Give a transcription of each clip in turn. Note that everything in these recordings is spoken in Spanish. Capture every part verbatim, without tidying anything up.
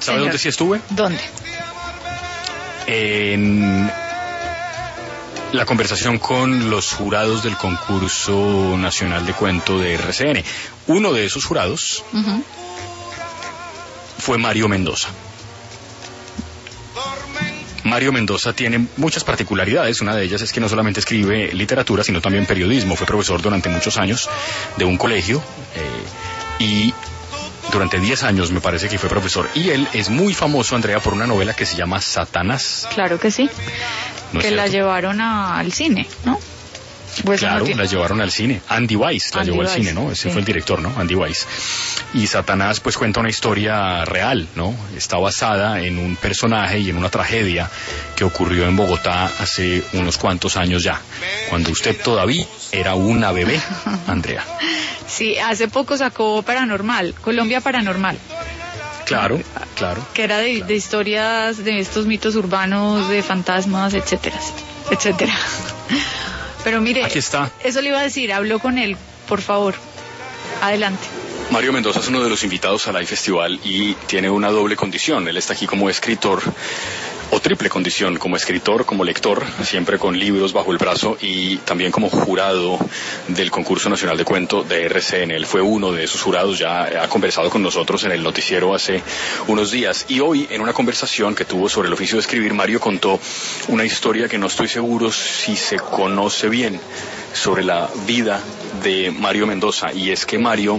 ¿Sabe dónde sí estuve? ¿Dónde? En la conversación con los jurados del concurso nacional de cuento de R C N. Uno de esos jurados uh-huh. fue Mario Mendoza. Mario Mendoza tiene muchas particularidades. Una de ellas es que no solamente escribe literatura, sino también periodismo. Fue profesor durante muchos años de un colegio eh, y durante diez años me parece que fue profesor. Y él es muy famoso, Andrea, por una novela que se llama Satanás. Claro que sí. ¿No que la llevaron a, al cine, ¿no? Pues claro, no tiene... la llevaron al cine. Andy Weiss la Andy llevó Weiss, al cine, ¿no? Ese sí. fue el director, ¿no? Andy Weiss. Y Satanás, pues, cuenta una historia real, ¿no? Está basada en un personaje y en una tragedia que ocurrió en Bogotá hace unos cuantos años ya, cuando usted todavía era una bebé, Andrea. Sí, hace poco sacó Paranormal, Colombia Paranormal. Claro, claro. Que era de, claro. de historias de estos mitos urbanos, de fantasmas, etcétera, etcétera. Pero mire, aquí está. Eso le iba a decir, habló con él, por favor. Adelante. Mario Mendoza es uno de los invitados al iFestival y tiene una doble condición. Él está aquí como escritor, o triple condición, como escritor, como lector, siempre con libros bajo el brazo, y también como jurado del concurso nacional de cuento de R C N. Él fue uno de esos jurados, ya ha conversado con nosotros en el noticiero hace unos días. Y hoy, en una conversación que tuvo sobre el oficio de escribir, Mario contó una historia que no estoy seguro si se conoce bien sobre la vida de Mario Mendoza, y es que Mario,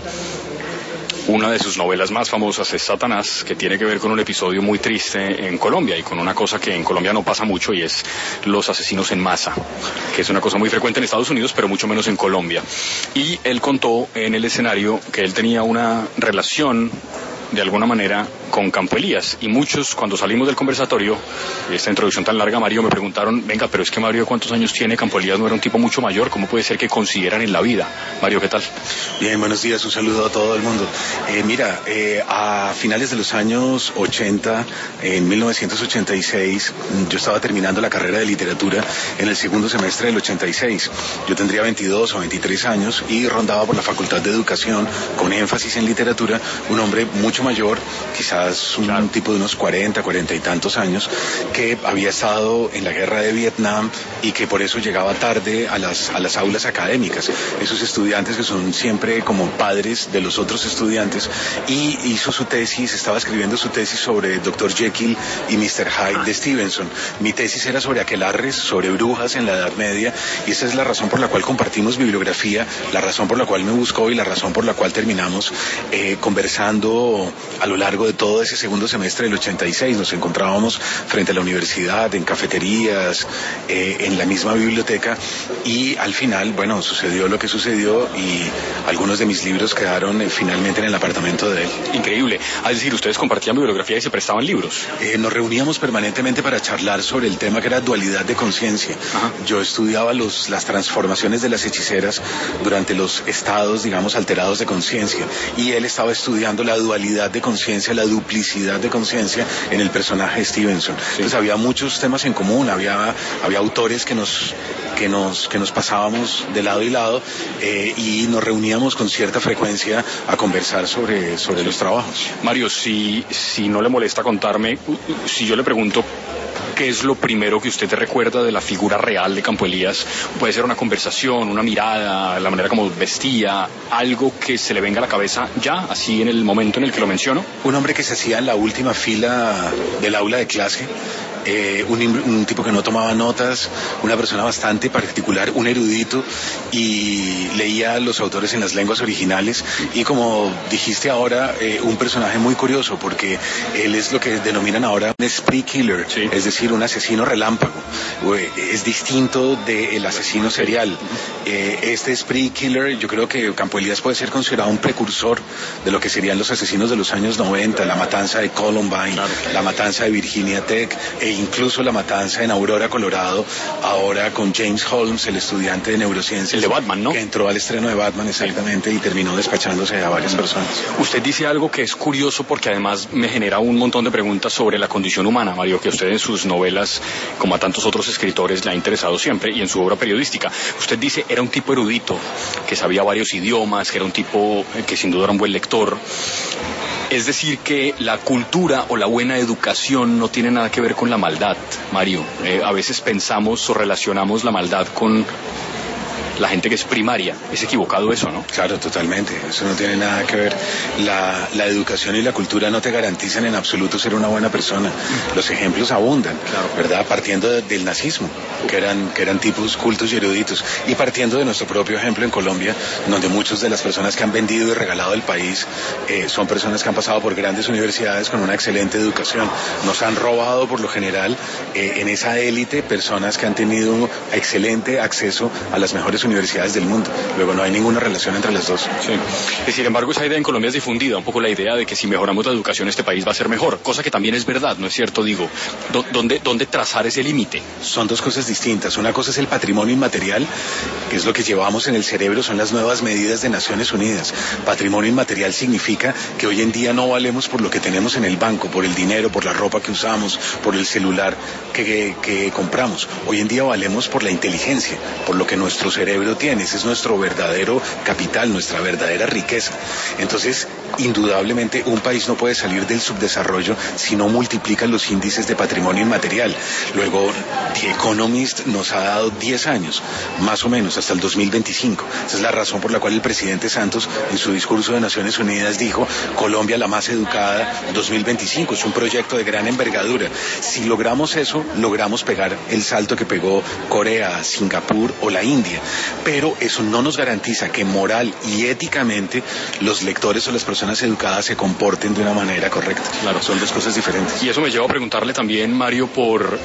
una de sus novelas más famosas es Satanás, que tiene que ver con un episodio muy triste en Colombia y con una cosa que en Colombia no pasa mucho, y es los asesinos en masa, que es una cosa muy frecuente en Estados Unidos, pero mucho menos en Colombia. Y él contó en el escenario que él tenía una relación, de alguna manera, con Campo Elías, y muchos, cuando salimos del conversatorio, esta introducción tan larga, Mario, me preguntaron, venga, pero es que Mario, ¿cuántos años tiene? Campo Elías no era un tipo mucho mayor, ¿cómo puede ser que consideran en la vida? Mario, ¿qué tal? Bien, buenos días, un saludo a todo el mundo. Eh, mira, eh, a finales de los años ochenta, en mil novecientos ochenta y seis, yo estaba terminando la carrera de literatura en el segundo semestre del ochenta y seis. Yo tendría veintidós o veintitrés años y rondaba por la Facultad de Educación, con énfasis en literatura, un hombre mucho mayor, quizás un claro. tipo de unos cuarenta, cuarenta y tantos años, que había estado en la guerra de Vietnam y que por eso llegaba tarde a las, a las aulas académicas. Esos estudiantes que son siempre como padres de los otros estudiantes, y hizo su tesis, estaba escribiendo su tesis sobre doctor Jekyll y mister Hyde de Stevenson. Mi tesis era sobre aquelarres, sobre brujas en la Edad Media, y esa es la razón por la cual compartimos bibliografía, la razón por la cual me buscó y la razón por la cual terminamos eh, conversando a lo largo de todo ese segundo semestre del ochenta y seis. Nos encontrábamos frente a la universidad, en cafeterías, eh, en la misma biblioteca, y al final, bueno, sucedió lo que sucedió y algunos de mis libros quedaron eh, finalmente en el apartamento de él. Increíble. Es decir, ustedes compartían bibliografía y se prestaban libros. Eh, nos reuníamos permanentemente para charlar sobre el tema que era dualidad de conciencia. Yo estudiaba los, las transformaciones de las hechiceras durante los estados, digamos, alterados de conciencia, y él estaba estudiando la dualidad de conciencia, la duplicidad de conciencia en el personaje de Stevenson. Sí. Entonces había muchos temas en común, había, había autores que nos, que, nos, que nos pasábamos de lado y lado, eh, y nos reuníamos con cierta frecuencia a conversar sobre, sobre los trabajos. Mario, si, si no le molesta contarme, si yo le pregunto ¿qué es lo primero que usted te recuerda de la figura real de Campo Elías? Puede ser una conversación, una mirada, la manera como vestía, algo que se le venga a la cabeza ya, así en el momento en el que lo menciono. Un hombre que se hacía en la última fila del aula de clase, eh, un, un tipo que no tomaba notas, una persona bastante particular, un erudito, y leía los autores en las lenguas originales, y como dijiste ahora, eh, un personaje muy curioso, porque él es lo que denominan ahora un spree killer, sí. Es decir, un asesino relámpago. Es distinto del asesino serial. Eh, este spree killer, yo creo que Campo Elías puede ser considerado un precursor de lo que serían los asesinos de los años noventa, la matanza de Columbine, claro. La matanza de Virginia Tech, e incluso la matanza en Aurora, Colorado, ahora con James Holmes, el estudiante de neurociencias. El de Batman, ¿no? Que entró al estreno de Batman, exactamente, sí. Y terminó despachándose a varias personas. Usted dice algo que es curioso, porque además me genera un montón de preguntas sobre la condición humana, Mario, que usted en sus novelas novelas, como a tantos otros escritores, le ha interesado siempre, y en su obra periodística. Usted dice, era un tipo erudito, que sabía varios idiomas, que era un tipo que sin duda era un buen lector. Es decir, que la cultura o la buena educación no tiene nada que ver con la maldad, Mario. Eh, a veces pensamos o relacionamos la maldad con la gente que es primaria. Es equivocado eso, ¿no? Claro, totalmente. Eso no tiene nada que ver. La, la educación y la cultura no te garantizan en absoluto ser una buena persona. Los ejemplos abundan, claro, ¿verdad? Partiendo de, del nazismo, que eran, que eran tipos cultos y eruditos, y partiendo de nuestro propio ejemplo en Colombia, donde muchas de las personas que han vendido y regalado el país eh, son personas que han pasado por grandes universidades con una excelente educación. Nos han robado, por lo general, eh, en esa élite, personas que han tenido excelente acceso a las mejores universidades del mundo. Luego no hay ninguna relación entre las dos. Sí. Y sin embargo, esa idea en Colombia es difundida, un poco la idea de que si mejoramos la educación este país va a ser mejor, cosa que también es verdad, ¿no es cierto? Digo, ¿dónde, dónde trazar ese límite? Son dos cosas distintas. Una cosa es el patrimonio inmaterial, que es lo que llevamos en el cerebro, son las nuevas medidas de Naciones Unidas. Patrimonio inmaterial significa que hoy en día no valemos por lo que tenemos en el banco, por el dinero, por la ropa que usamos, por el celular que, que, que compramos. Hoy en día valemos por la inteligencia, por lo que nuestro cerebro tiene. Ese es nuestro verdadero capital, nuestra verdadera riqueza. Entonces, indudablemente, un país no puede salir del subdesarrollo si no multiplica los índices de patrimonio inmaterial. Luego, The Economist nos ha dado diez años, más o menos, hasta el dos mil veinticinco. Esa es la razón por la cual el presidente Santos, en su discurso de Naciones Unidas, dijo: Colombia la más educada dos mil veinticinco. Es un proyecto de gran envergadura. Si logramos eso, logramos pegar el salto que pegó Corea, Singapur o la India. Pero eso no nos garantiza que moral y éticamente los lectores o las personas educadas se comporten de una manera correcta. Claro, son dos cosas diferentes. Y eso me lleva a preguntarle también, Mario, por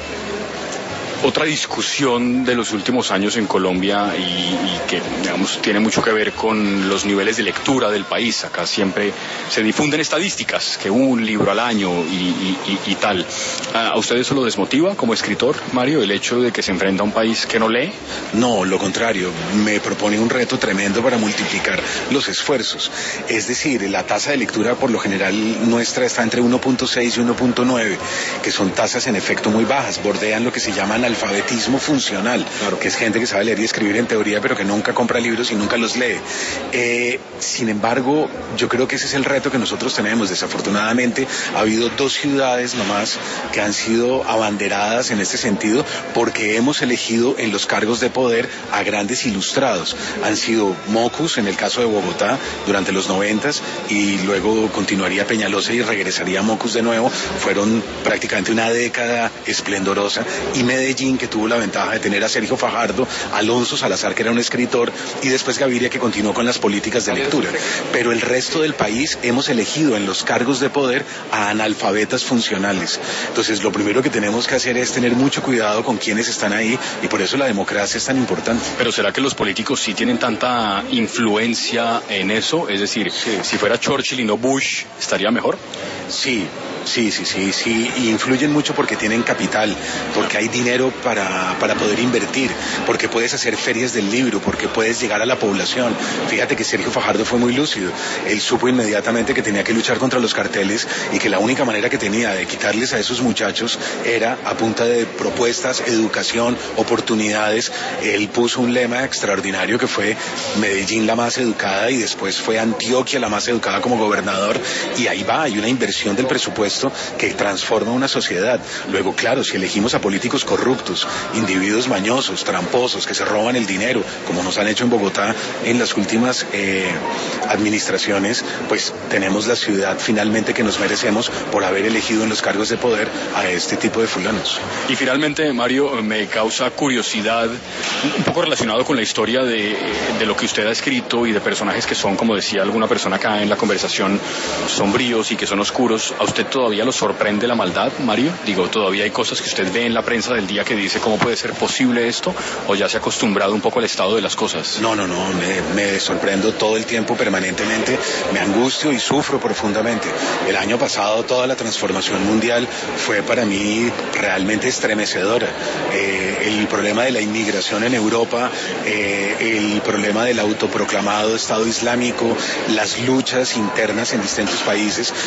otra discusión de los últimos años en Colombia y, y que, digamos, tiene mucho que ver con los niveles de lectura del país. Acá siempre se difunden estadísticas, que un libro al año y, y, y, y tal. ¿A usted eso lo desmotiva como escritor, Mario, el hecho de que se enfrenta a un país que no lee? No, lo contrario. Me propone un reto tremendo para multiplicar los esfuerzos. Es decir, la tasa de lectura por lo general nuestra está entre uno punto seis y uno punto nueve, que son tasas en efecto muy bajas, bordean lo que se llaman alfabetismo funcional, claro, que es gente que sabe leer y escribir en teoría, pero que nunca compra libros y nunca los lee. Eh, sin embargo, yo creo que ese es el reto que nosotros tenemos. Desafortunadamente, ha habido dos ciudades nomás que han sido abanderadas en este sentido, porque hemos elegido en los cargos de poder a grandes ilustrados. Han sido Mocus, en el caso de Bogotá, durante los noventas, y luego continuaría Peñalosa y regresaría Mocus de nuevo. Fueron prácticamente una década esplendorosa, y Medellín, que tuvo la ventaja de tener a Sergio Fajardo, Alonso Salazar, que era un escritor, y después Gaviria, que continuó con las políticas de lectura. Pero el resto del país hemos elegido en los cargos de poder a analfabetas funcionales. Entonces, lo primero que tenemos que hacer es tener mucho cuidado con quienes están ahí, y por eso la democracia es tan importante. Pero ¿será que los políticos sí tienen tanta influencia en eso? Es decir, sí, si fuera Churchill y no Bush, ¿estaría mejor? Sí. Sí, sí, sí, sí, y influyen mucho porque tienen capital, porque hay dinero para, para poder invertir, porque puedes hacer ferias del libro, porque puedes llegar a la población. Fíjate que Sergio Fajardo fue muy lúcido. Él supo inmediatamente que tenía que luchar contra los carteles y que la única manera que tenía de quitarles a esos muchachos era a punta de propuestas, educación, oportunidades. Él puso un lema extraordinario que fue Medellín la más educada, y después fue Antioquia la más educada como gobernador, y ahí va, hay una inversión del presupuesto que transforma una sociedad. Luego, claro, si elegimos a políticos corruptos, individuos mañosos, tramposos, que se roban el dinero, como nos han hecho en Bogotá en las últimas eh, administraciones, pues tenemos la ciudad finalmente que nos merecemos por haber elegido en los cargos de poder a este tipo de fulanos. Y finalmente, Mario, me causa curiosidad, un poco relacionado con la historia de, de lo que usted ha escrito y de personajes que son, como decía alguna persona acá en la conversación, sombríos y que son oscuros. ¿A usted todavía lo sorprende la maldad, Mario? Digo, ¿todavía hay cosas que usted ve en la prensa del día que dice cómo puede ser posible esto? ¿O ya se ha acostumbrado un poco al estado de las cosas? No, no, no, me, me sorprendo todo el tiempo, permanentemente, me angustio y sufro profundamente. El año pasado toda la transformación mundial fue para mí realmente estremecedora. Eh, el problema de la inmigración en Europa, eh, el problema del autoproclamado Estado Islámico, las luchas internas en distintos países y un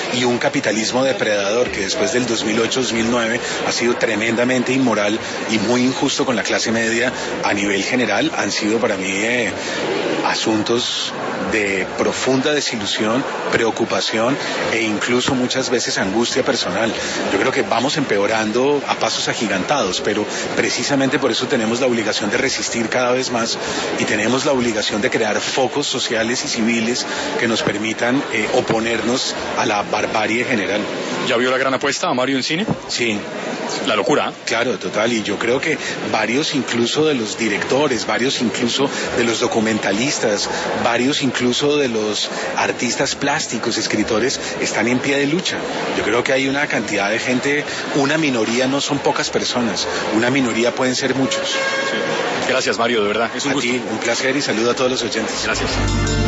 capitalismo depredador que después del dos mil ocho dos mil nueve ha sido tremendamente inmoral y muy injusto con la clase media a nivel general, han sido para mí eh, asuntos de profunda desilusión, preocupación e incluso muchas veces angustia personal. Yo creo que vamos empeorando a pasos agigantados, pero precisamente por eso tenemos la obligación de resistir cada vez más y tenemos la obligación de crear focos sociales y civiles que nos permitan eh, oponernos a la barbarie general. ¿Ya vio La Gran Apuesta, Mario, en cine? Sí. La locura. Claro, total, y yo creo que varios incluso de los directores, varios incluso de los documentalistas, varios incluso de los artistas plásticos, escritores, están en pie de lucha. Yo creo que hay una cantidad de gente, una minoría no son pocas personas, una minoría pueden ser muchos. Sí. Gracias, Mario, de verdad, es un a gusto. ti, un placer y saludo a todos los oyentes. Gracias.